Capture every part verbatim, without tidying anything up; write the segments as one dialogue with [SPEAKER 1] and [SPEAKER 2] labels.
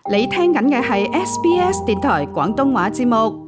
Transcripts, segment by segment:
[SPEAKER 1] 你聽緊嘅係 S B S 電台廣東話節目。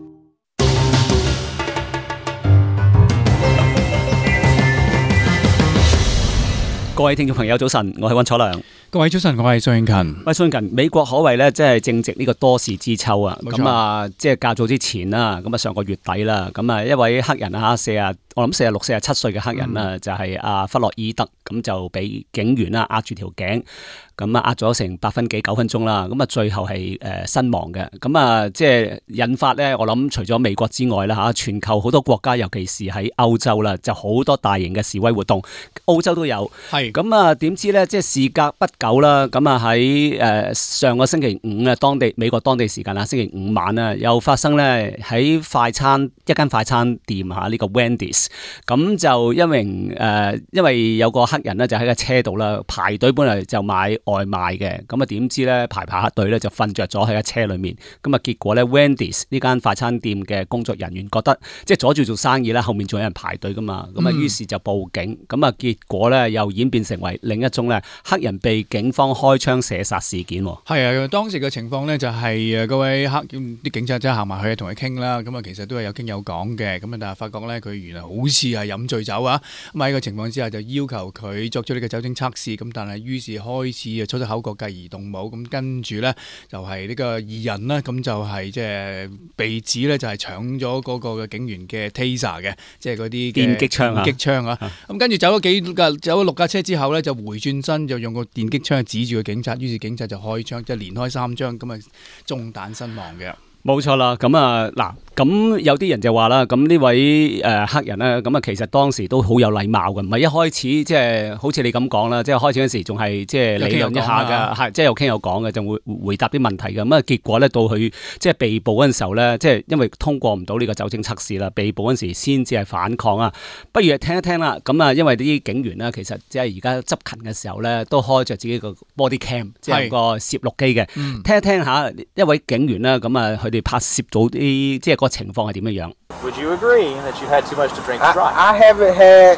[SPEAKER 2] 各位聽眾朋友早晨，我係溫楚良。
[SPEAKER 3] 各位早晨，我係蘇永勤。
[SPEAKER 2] 喂，蘇永勤，美國可謂咧，即係正值呢個多事之秋啊。
[SPEAKER 3] 冇錯。
[SPEAKER 2] 咁啊，即係較早之前啦，咁啊上個月底啦，咁啊一位黑人啊，四啊，我諗四啊六、四啊七歲嘅黑人啦，嗯、就係阿弗洛伊德，咁就俾警員啦壓住條頸，咁啊壓咗成八分幾九分鐘啦，咁啊最後係誒身亡嘅。咁啊即係引發咧，我諗除咗美國之外啦嚇，全球好多國家，尤其是喺歐洲啦，就好多大型嘅示威活動，澳洲都有。係。咁啊點知咧，即係事隔不久啦，咁啊喺誒上個星期五啊，當地美國當地時間啊，星期五晚啊，又發生咧喺快餐一間快餐店嚇，呢個 Wendy's， 咁就因為誒、呃、因為有個黑人咧就喺個車度啦排隊，本嚟就買外賣嘅，咁啊點知咧排排下隊咧就瞓着咗喺個車裏面，咁啊結果咧 Wendy's 呢間快餐店嘅工作人員覺得即係阻住做生意啦，後面仲有人排隊噶嘛，咁啊於是就報警，咁啊結果咧又演變成為另一宗咧黑人被警方開槍射殺事件。
[SPEAKER 3] 係啊，當時嘅情況呢就係誒嗰位黑啲警察真係行埋去同佢傾啦，咁啊其實都係有傾有講嘅，咁啊但係發覺咧佢原來好似係飲醉酒啊，咁喺個情況之下就要求佢作出呢個酒精測試，咁但係於是開始啊出咗口角繼而動武，咁跟住咧就係呢個二人啦，咁就係即係被指咧就係搶咗嗰個嘅警員嘅 Taser 嘅，即係嗰啲
[SPEAKER 2] 電擊槍啊，
[SPEAKER 3] 電擊槍啊，咁跟住走咗幾架走咗六架車之後咧就回轉身就用個電擊槍指住個警察，於是警察就開槍，即係連開三槍，咁啊中彈身亡嘅。
[SPEAKER 2] 冇錯啦，咁啊嗱，咁有啲人就話啦，咁呢位誒、呃、黑人咧，咁啊其實當時都好有禮貌嘅，唔係一開始即係好似你咁講啦，即係開始嗰時仲係即係理論一下㗎，係即係有傾有講嘅，就會回答啲問題嘅。咁啊結果咧到佢即係被捕嗰陣時候咧，即係因為通過唔到呢個酒精測試啦，被捕嗰陣時先至係反抗啊。不如聽一聽啦，咁啊因為啲警員咧其實即係而家執勤嘅時候咧，都開着自己個 body cam， 即係個攝錄機嘅，嗯、聽一聽下一位警員啦，咁啊佢哋拍攝到啲即係個情況係點樣樣。
[SPEAKER 4] Would you agree that you had too much to drink to drive?
[SPEAKER 5] I, I haven't had,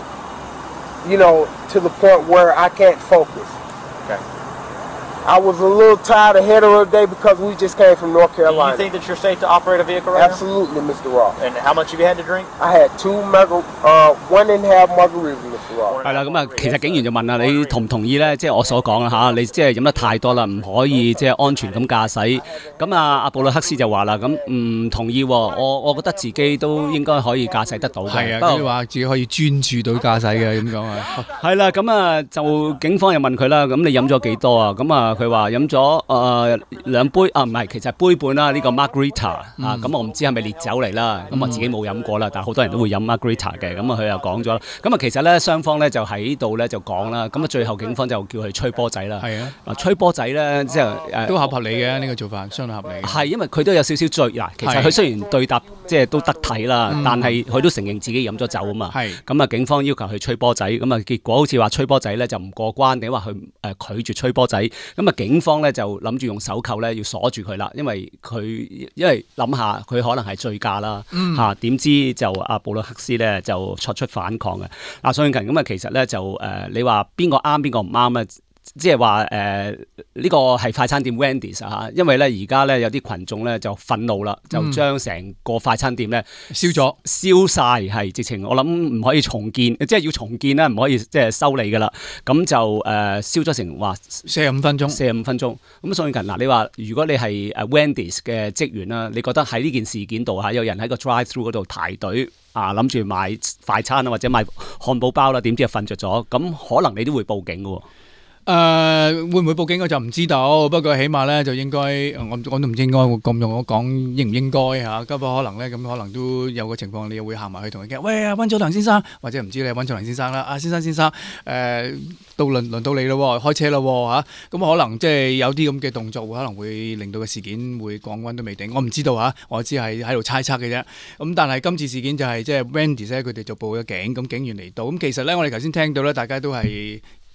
[SPEAKER 5] you know, to the point where I can't focus.
[SPEAKER 4] Okay.
[SPEAKER 5] I was a little tired ahead of the day because we just came from North Carolina.
[SPEAKER 4] Do you think that you're safe to operate a vehicle right
[SPEAKER 5] Absolutely,
[SPEAKER 4] now?
[SPEAKER 5] Mister Ross.
[SPEAKER 4] And how much have you had to drink?
[SPEAKER 5] I had two margar, uh, one and a half margaritas, Mister Ross.
[SPEAKER 2] 係啦，咁啊，其實警員就問啦，你同唔同意咧？即係我所講啦嚇，你即係飲得太多啦，唔可以即係安全咁駕駛。咁啊，阿布魯克斯就話啦，咁唔同意喎，我我覺得自己都應該可以駕駛得到嘅。
[SPEAKER 3] 係啊，佢話自己可以專注到駕駛嘅咁講啊。係
[SPEAKER 2] 啦，咁啊就警方又問佢啦，咁你飲咗幾多啊？咁啊佢話飲咗。誒、呃、兩杯啊，唔係，其實杯半啦，呢、這個 Margarita 啊，咁、嗯、我唔知係咪烈酒嚟啦，咁、嗯、我自己冇飲過啦，但係好多人都會飲 Margarita 嘅，咁啊佢又講咗啦，咁啊其實咧雙方咧就喺度咧就講啦，咁啊最後警方就叫佢吹波仔啦，係啊，啊吹波仔咧即係誒
[SPEAKER 3] 都合合理嘅呢、這個做法，相當合理嘅，
[SPEAKER 2] 係因為佢都有少少醉嗱，其實佢雖然對答即係都得體啦，嗯、但係佢都承認自己飲咗酒啊嘛，係，咁啊警方要求佢吹波仔，咁啊結果好似話吹波仔咧就唔過關，定話佢誒拒絕吹波仔，咁啊警方咧就諗住用手銬咧要鎖住佢啦，因為佢因為諗下佢可能係醉駕啦嚇，點、嗯啊、知就阿布魯克斯咧就作出反抗嘅。嗱，蘇永勤咁啊，其實咧就誒、呃、你話邊個啱邊個唔啱啊？即係話誒呢個係快餐店 Wendy's 啊，因為咧而家咧有啲群眾咧就憤怒啦，就將成個快餐店咧燒咗燒晒，係直情我諗唔可以重建，即係要重建啦，唔可以即係修理噶啦。咁就誒、呃、燒咗成話
[SPEAKER 3] 四十五分鐘，
[SPEAKER 2] 四十五分鐘。咁蘇永勤嗱，你話如果你係誒 Wendy's 嘅職員啦，你覺得喺呢件事件度嚇有人喺個 drive-thru 嗰度排隊啊，諗住買快餐啊或者買漢堡包啦，點知就瞓着咗，咁可能你都會報警嘅喎。
[SPEAKER 3] 誒、呃、會唔會報警我就唔知道，不過起碼咧就應該，我我都唔應該咁用我講應唔應該嚇，咁可能咧咁可能都有個情況，你又會行埋去同佢傾，喂啊溫楚良先生，或者唔知你係溫楚良先生啦，啊先生先生，誒、呃、到輪輪到你咯，開車咯嚇，咁、啊、可能即係有啲咁嘅動作，可能會令到個事件會降溫都未定，我唔知道嚇，我只係喺度猜測嘅啫。咁但係今次事件就係即係 Wendy's 咧，佢哋就報咗警，咁警員嚟到，咁其實咧我哋頭先聽到咧，大家都係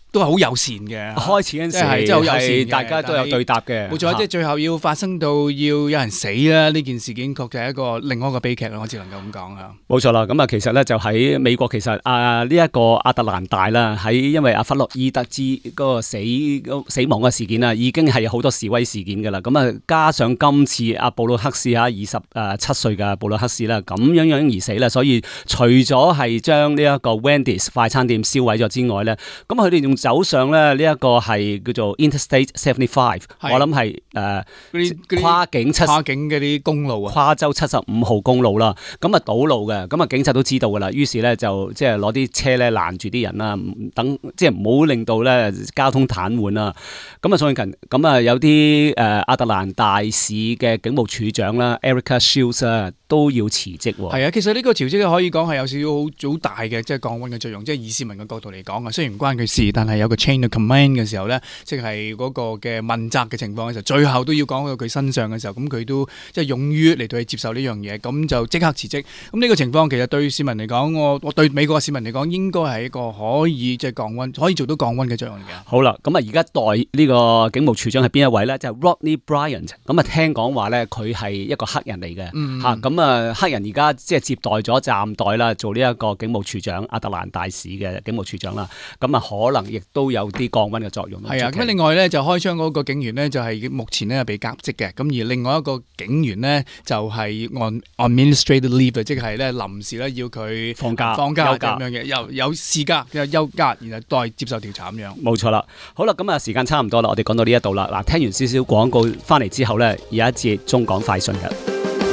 [SPEAKER 3] 都係好友善嘅。
[SPEAKER 2] 開始嗰陣時
[SPEAKER 3] 係真係好友善嘅，
[SPEAKER 2] 大家都有對答嘅。
[SPEAKER 3] 冇錯，即係最後要發生到要有人死啦，呢件事件確實係一個另外一個悲劇啦，我只能夠咁講啊。
[SPEAKER 2] 冇錯啦，咁啊，其實咧就喺美國，其實啊呢一個亞特蘭大啦，喺因為阿弗洛伊德之嗰個死死亡嘅事件啊，已經係有好多示威事件噶啦。咁啊，加上今次阿布魯克斯啊，二十誒七歲嘅布魯克斯啦，咁樣樣而死啦，所以除咗係將呢一個 Wendy's 快餐店燒毀咗之外咧，咁佢哋仲走上咧呢一個係叫做 Interstate seventy-five，我諗係誒跨境七
[SPEAKER 3] 跨境嗰啲公路啊，
[SPEAKER 2] 跨州七十五號公路啦，咁啊堵路嘅，咁啊警察都知道噶啦，於是咧就即係攞啲車咧攔住啲人啦，等即係唔好令到咧交通癱瘓啦。咁啊，最近咁啊有啲誒亞特蘭大市嘅警務處長啦 Erica Shields 啊都要辭職。
[SPEAKER 3] 係啊，其實呢個辭職可以講係有少少好大嘅即係降溫嘅作用，即係以市民嘅角度嚟講啊，雖然唔關佢事，但係有個 chain of command 嘅時候咧，即係嗰個嘅問責嘅情況嘅時候，最後都要講到佢身上嘅時候，咁佢都即係勇於嚟到去接受呢樣嘢，咁就即刻辭職。咁呢個情況其實對市民嚟講，我我對美國嘅市民嚟講，應該係一個可以即係降溫，可以做到降溫嘅作用嚟嘅。
[SPEAKER 2] 好啦，咁啊而家代呢個警務處長係邊一位咧？就係 Rodney Bryant。咁啊聽講話咧，佢係一個黑人嚟嘅嚇。咁啊黑人而家即係接待咗暫代啦，做呢一個警務處長，亞特蘭大市嘅警務處長啦。咁啊可能亦都有啲降溫嘅作用。
[SPEAKER 3] 係啊，咁另外咧就開槍嗰個警員呢，就係目前咧被革職嘅，咁而另外一個警員呢，就係 on administrative leave， 即係咧臨時咧要佢
[SPEAKER 2] 放假
[SPEAKER 3] 放假
[SPEAKER 2] 休假
[SPEAKER 3] 咁樣嘅，有有事假有休假，然後再接受調查咁樣。
[SPEAKER 2] 冇錯啦，好啦，咁啊時間差唔多啦，我哋講到呢一度啦。嗱，聽完少少廣告翻嚟之後咧，有一節中港快訊嘅。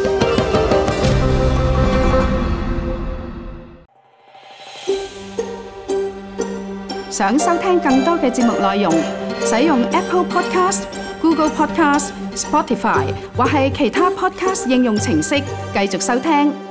[SPEAKER 1] 想收聽更多嘅節目內容，使用 Apple Podcast、Google Podcast、Spotify 或係其他 Podcast 應用程式繼續收聽。